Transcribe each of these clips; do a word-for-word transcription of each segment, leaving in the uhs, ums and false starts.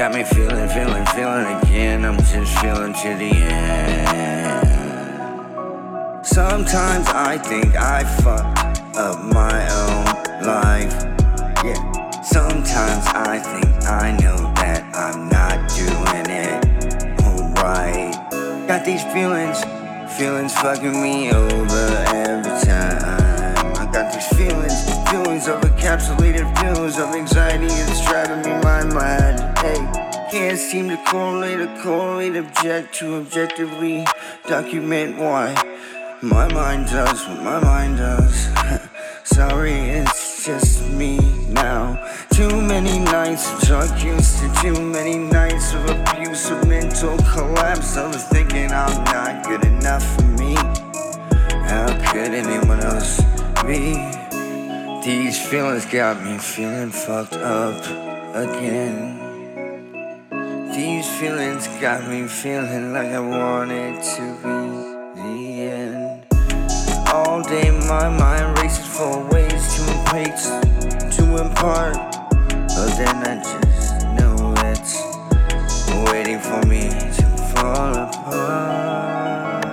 got me feeling, feeling, feeling again. I'm just feeling to the end. Sometimes I think I fucked up my own life. Yeah. Sometimes I think I know that I'm not doing it alright. Got these feelings, feelings fucking me over every time. I got these feelings, feelings of encapsulated feelings of anxiety that's driving me my mad. Hey, can't seem to correlate or correlate object to objectively document why my mind does what my mind does. Sorry, it's just me now. Too many nights of drug use to too many nights of abuse, of mental collapse, of thinking I'm not good enough for me. How could anyone else be? These feelings got me feeling fucked up again. These feelings got me feeling like I want it to be the end. All day my mind races for ways to impart, to impart, but then I just know it's waiting for me to fall apart.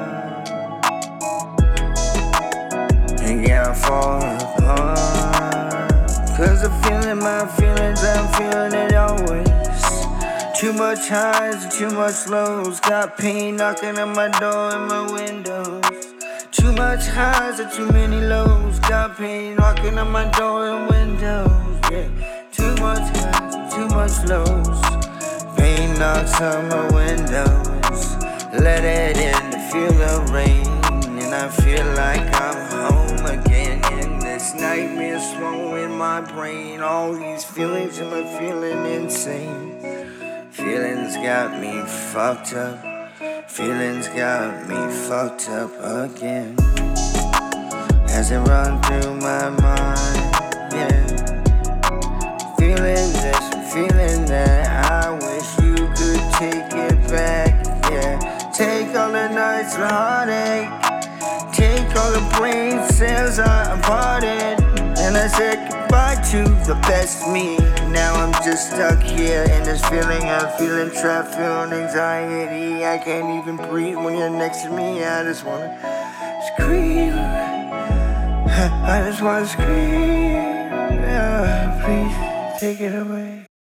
And yeah, I fall apart, cause I'm feeling my feelings, I'm feeling it always. Too much highs and too much lows, got pain knocking on my door and my windows. Too much highs and too many lows, got pain knocking on my door and windows. Yeah, too much highs and too much lows, pain knocks on my windows. Let it in to feel the rain, and I feel like I'm home again. In this nightmare swallowing my brain, all these feelings am I feeling insane. Feelings got me fucked up. Feelings got me fucked up again. As it run through my mind, yeah. Feeling this, feeling that. I wish you could take it back, yeah. Take all the nights of heartache, take all the brain cells I imparted, and I said goodbye to the best me. Now I'm just stuck here in this feeling. I'm feeling trapped, feeling anxiety. I can't even breathe when you're next to me. I just wanna scream. I just wanna scream. Yeah, please take it away.